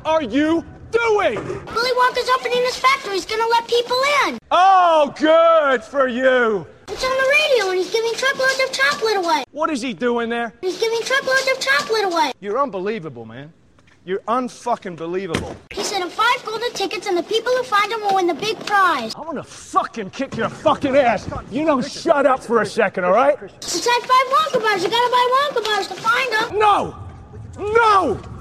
are you doing? Willy Wonka's opening his factory. He's gonna let people in. Oh, good for you. It's on the radio, and he's giving truckloads of chocolate away. What is he doing there? He's giving truckloads of chocolate away. You're unbelievable, man. You're unfucking believable. He sent him 5 golden tickets, and the people who find him will win the big prize. I want to fucking kick your fucking ass. You don't shut up for a second, all right? It's like 5 Wonka bars. You gotta buy Wonka bars to find them. No! No!